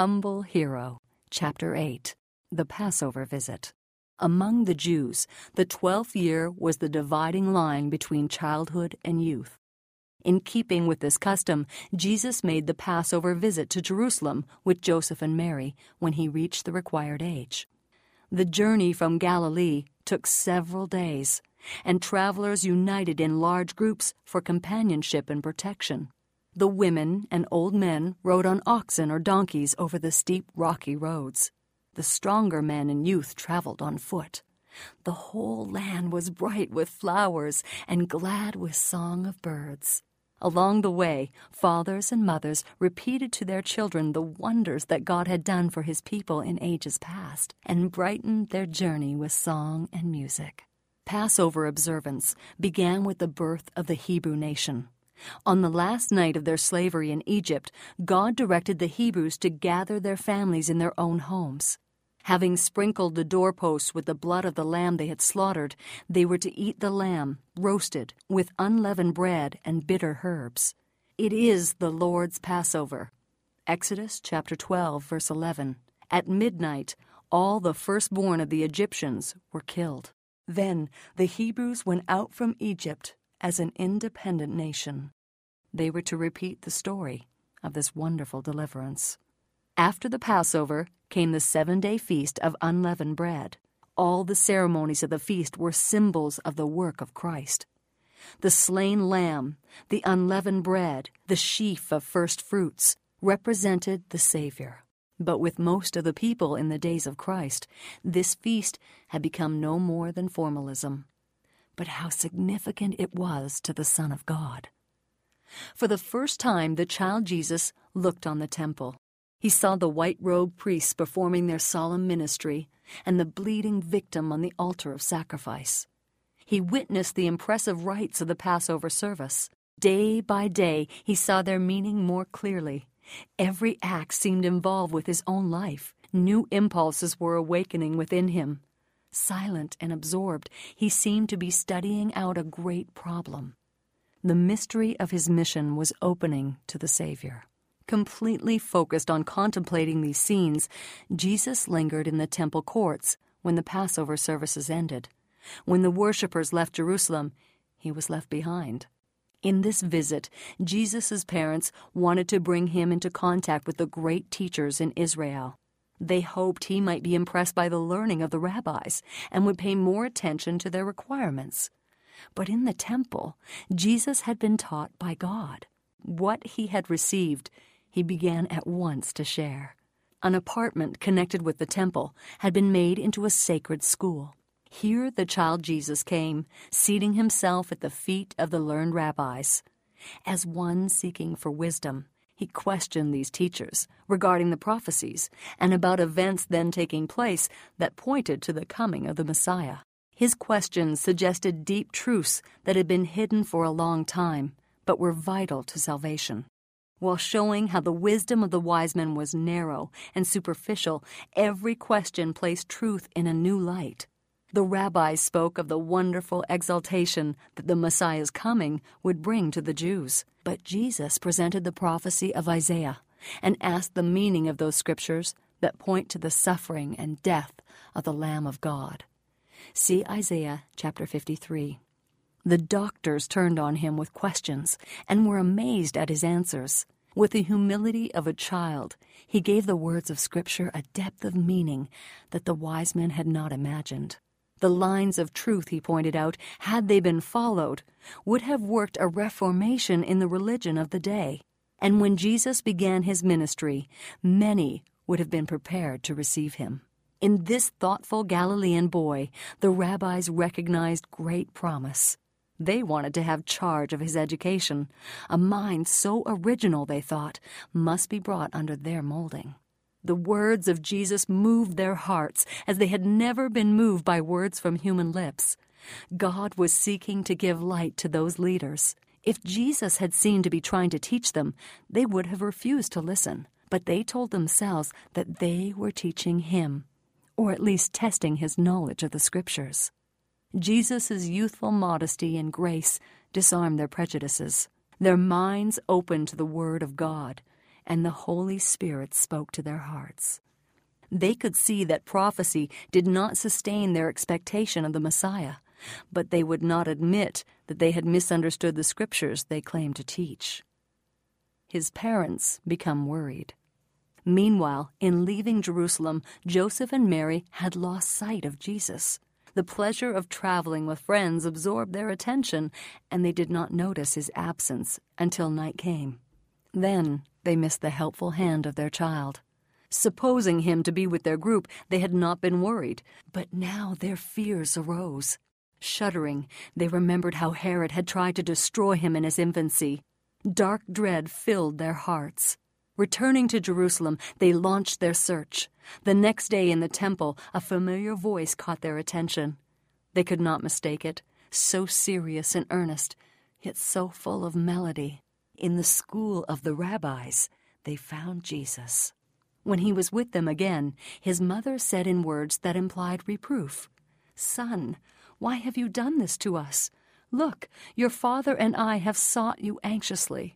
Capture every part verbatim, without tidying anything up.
Humble Hero, Chapter eight, The Passover Visit. Among the Jews, the twelfth year was the dividing line between childhood and youth. In keeping with this custom, Jesus made the Passover visit to Jerusalem with Joseph and Mary when he reached the required age. The journey from Galilee took several days, and travelers united in large groups for companionship and protection. The women and old men rode on oxen or donkeys over the steep, rocky roads. The stronger men and youth traveled on foot. The whole land was bright with flowers and glad with song of birds. Along the way, fathers and mothers repeated to their children the wonders that God had done for his people in ages past, and brightened their journey with song and music. Passover observance began with the birth of the Hebrew nation. On the last night of their slavery in Egypt, God directed the Hebrews to gather their families in their own homes. Having sprinkled the doorposts with the blood of the lamb they had slaughtered, they were to eat the lamb, roasted, with unleavened bread and bitter herbs. It is the Lord's Passover. Exodus chapter twelve, verse eleven. At midnight, all the firstborn of the Egyptians were killed. Then the Hebrews went out from Egypt as an independent nation. They were to repeat the story of this wonderful deliverance. After the Passover came the seven-day feast of unleavened bread. All the ceremonies of the feast were symbols of the work of Christ. The slain lamb, the unleavened bread, the sheaf of first fruits represented the Savior. But with most of the people in the days of Christ, this feast had become no more than formalism. But how significant it was to the Son of God. For the first time, the child Jesus looked on the temple. He saw the white-robed priests performing their solemn ministry and the bleeding victim on the altar of sacrifice. He witnessed the impressive rites of the Passover service. Day by day, he saw their meaning more clearly. Every act seemed involved with his own life. New impulses were awakening within him. Silent and absorbed, he seemed to be studying out a great problem. The mystery of his mission was opening to the Savior. Completely focused on contemplating these scenes, Jesus lingered in the temple courts when the Passover services ended. When the worshippers left Jerusalem, he was left behind. In this visit, Jesus' parents wanted to bring him into contact with the great teachers in Israel. They hoped he might be impressed by the learning of the rabbis and would pay more attention to their requirements. But in the temple, Jesus had been taught by God. What he had received, he began at once to share. An apartment connected with the temple had been made into a sacred school. Here the child Jesus came, seating himself at the feet of the learned rabbis. As one seeking for wisdom, he questioned these teachers regarding the prophecies and about events then taking place that pointed to the coming of the Messiah. His questions suggested deep truths that had been hidden for a long time, but were vital to salvation. While showing how the wisdom of the wise men was narrow and superficial, every question placed truth in a new light. The rabbis spoke of the wonderful exaltation that the Messiah's coming would bring to the Jews. But Jesus presented the prophecy of Isaiah and asked the meaning of those scriptures that point to the suffering and death of the Lamb of God. See Isaiah chapter fifty-three. The doctors turned on him with questions and were amazed at his answers. With the humility of a child, he gave the words of Scripture a depth of meaning that the wise men had not imagined. The lines of truth, he pointed out, had they been followed, would have worked a reformation in the religion of the day. And when Jesus began his ministry, many would have been prepared to receive him. In this thoughtful Galilean boy, the rabbis recognized great promise. They wanted to have charge of his education. A mind so original, they thought, must be brought under their molding. The words of Jesus moved their hearts as they had never been moved by words from human lips. God was seeking to give light to those leaders. If Jesus had seemed to be trying to teach them, they would have refused to listen. But they told themselves that they were teaching him, or at least testing his knowledge of the Scriptures. Jesus' youthful modesty and grace disarmed their prejudices. Their minds opened to the Word of God, and the Holy Spirit spoke to their hearts. They could see that prophecy did not sustain their expectation of the Messiah, but they would not admit that they had misunderstood the scriptures they claimed to teach. His parents become worried. Meanwhile, in leaving Jerusalem, Joseph and Mary had lost sight of Jesus. The pleasure of traveling with friends absorbed their attention, and they did not notice his absence until night came. Then they missed the helpful hand of their child. Supposing him to be with their group, they had not been worried, but now their fears arose. Shuddering, they remembered how Herod had tried to destroy him in his infancy. Dark dread filled their hearts. Returning to Jerusalem, they launched their search. The next day in the temple, a familiar voice caught their attention. They could not mistake it, so serious and earnest, yet so full of melody. In the school of the rabbis, they found Jesus. When he was with them again, his mother said in words that implied reproof, "Son, why have you done this to us? Look, your father and I have sought you anxiously."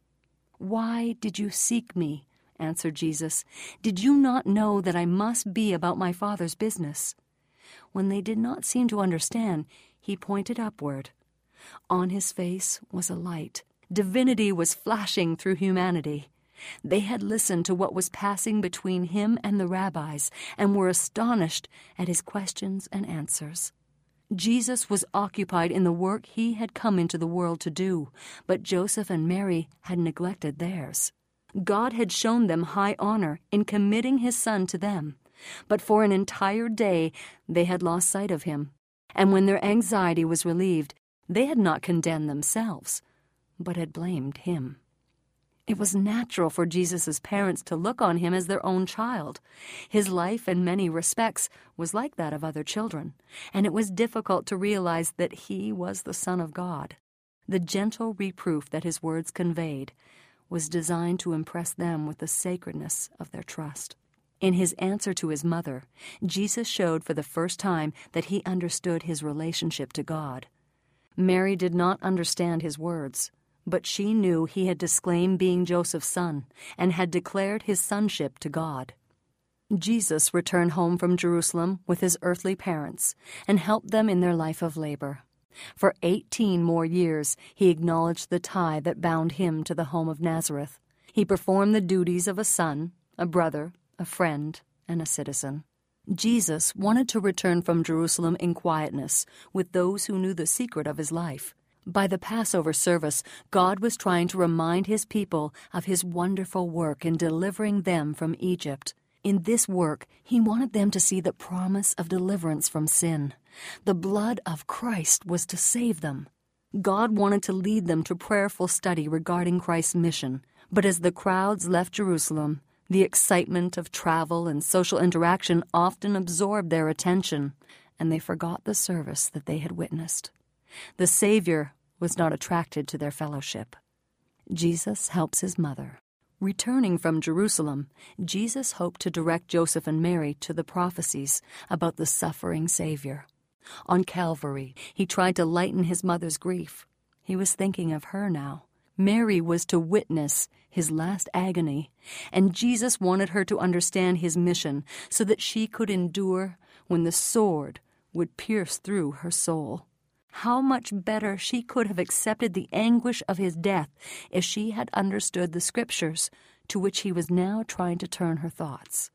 "Why did you seek me?" answered Jesus. "Did you not know that I must be about my Father's business?" When they did not seem to understand, he pointed upward. On his face was a light. Divinity was flashing through humanity. They had listened to what was passing between him and the rabbis and were astonished at his questions and answers. Jesus was occupied in the work he had come into the world to do, but Joseph and Mary had neglected theirs. God had shown them high honor in committing his son to them, but for an entire day they had lost sight of him. And when their anxiety was relieved, they had not condemned themselves, but had blamed him. It was natural for Jesus' parents to look on him as their own child. His life, in many respects, was like that of other children, and it was difficult to realize that he was the Son of God. The gentle reproof that his words conveyed was designed to impress them with the sacredness of their trust. In his answer to his mother, Jesus showed for the first time that he understood his relationship to God. Mary did not understand his words, but she knew he had disclaimed being Joseph's son and had declared his sonship to God. Jesus returned home from Jerusalem with his earthly parents and helped them in their life of labor. For eighteen more years, he acknowledged the tie that bound him to the home of Nazareth. He performed the duties of a son, a brother, a friend, and a citizen. Jesus wanted to return from Jerusalem in quietness with those who knew the secret of his life. By the Passover service, God was trying to remind his people of his wonderful work in delivering them from Egypt. In this work, he wanted them to see the promise of deliverance from sin. The blood of Christ was to save them. God wanted to lead them to prayerful study regarding Christ's mission. But as the crowds left Jerusalem, the excitement of travel and social interaction often absorbed their attention, and they forgot the service that they had witnessed. The Savior was not attracted to their fellowship. Jesus helps his mother. Returning from Jerusalem, Jesus hoped to direct Joseph and Mary to the prophecies about the suffering Savior. On Calvary, he tried to lighten his mother's grief. He was thinking of her now. Mary was to witness his last agony, and Jesus wanted her to understand his mission so that she could endure when the sword would pierce through her soul. How much better she could have accepted the anguish of his death if she had understood the scriptures to which he was now trying to turn her thoughts.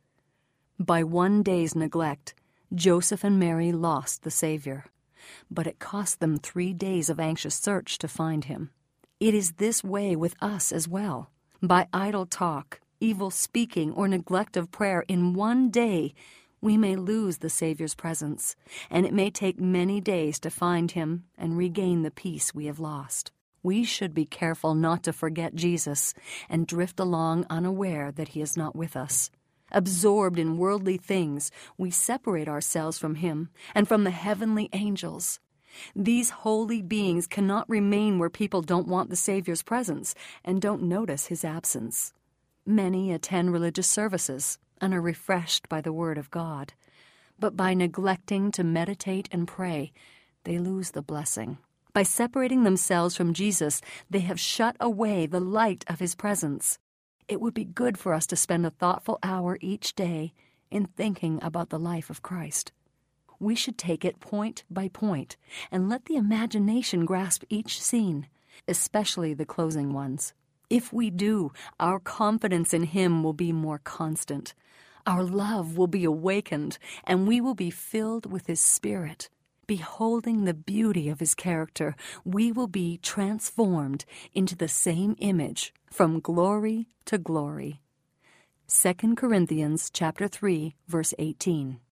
By one day's neglect, Joseph and Mary lost the Savior, but it cost them three days of anxious search to find him. It is this way with us as well. By idle talk, evil speaking, or neglect of prayer in one day, we may lose the Savior's presence, and it may take many days to find him and regain the peace we have lost. We should be careful not to forget Jesus and drift along unaware that he is not with us. Absorbed in worldly things, we separate ourselves from him and from the heavenly angels. These holy beings cannot remain where people don't want the Savior's presence and don't notice his absence. Many attend religious services and are refreshed by the Word of God, but by neglecting to meditate and pray, they lose the blessing. By separating themselves from Jesus, they have shut away the light of his presence. it would be good for us to spend a thoughtful hour each day in thinking about the life of Christ. We should take it point by point and let the imagination grasp each scene, especially the closing ones. If we do, our confidence in Him will be more constant. Our love will be awakened, and we will be filled with His Spirit. Beholding the beauty of His character, we will be transformed into the same image from glory to glory. Second Corinthians chapter three, verse eighteen.